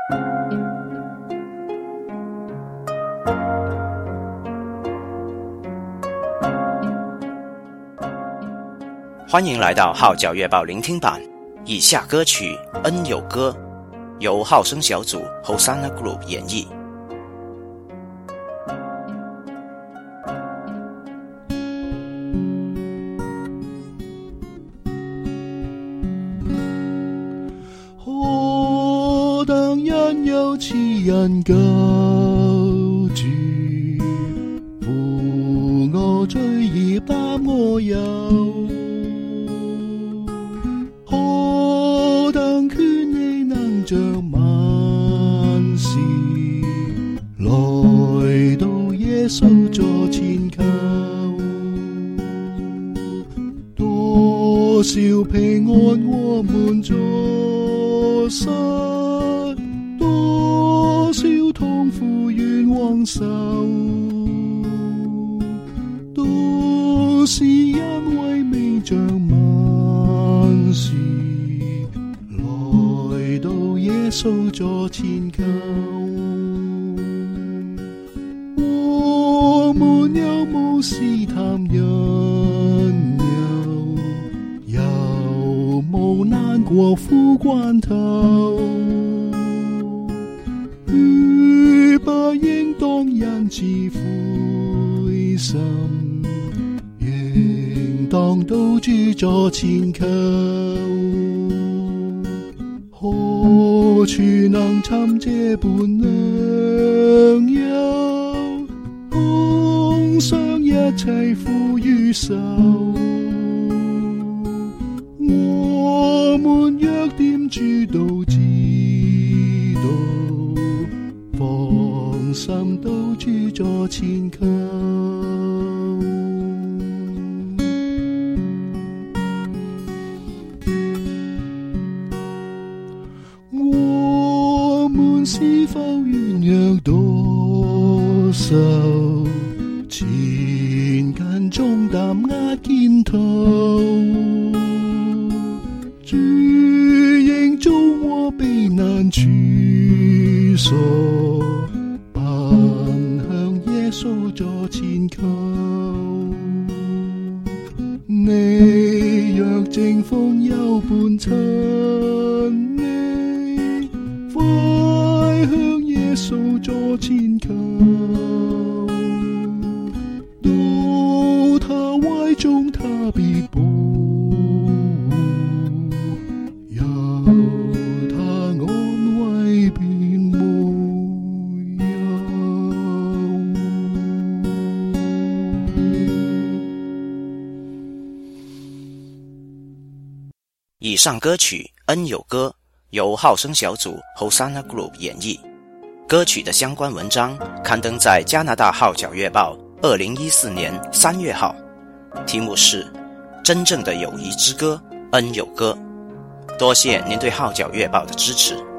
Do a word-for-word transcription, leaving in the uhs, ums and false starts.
欢迎来到号角月报聆听版。以下歌曲《恩有歌》由号声小组 Hosanna Group 演绎。 何等人有其人救主，負我罪而擔我憂。何等權利能將萬事，來到耶穌座前求。多少平安我們坐失，多少痛苦願往受，都是因為未將萬事來到耶穌座前求。我們有無試探引誘，有無難過苦關頭，如不應當因此灰心，應當到主座前求。何處能尋這般良友，共享一切苦與愁。我們若點主都知道，放心到主座前求。我們是否軟弱多愁，千斤重擔壓肩頭，主應造我避難處所，奔向耶穌座前求。你若正逢有伴親你，快向耶穌座前求，到他懷中他必保護，有他安慰便無憂。 以上歌曲《恩有歌》由号声小组 Hosanna Group 演绎。歌曲的相关文章刊登在加拿大号角月报二零一四年三月号，题目是《真正的友谊之歌，恩有歌》。多谢您对号角月报的支持。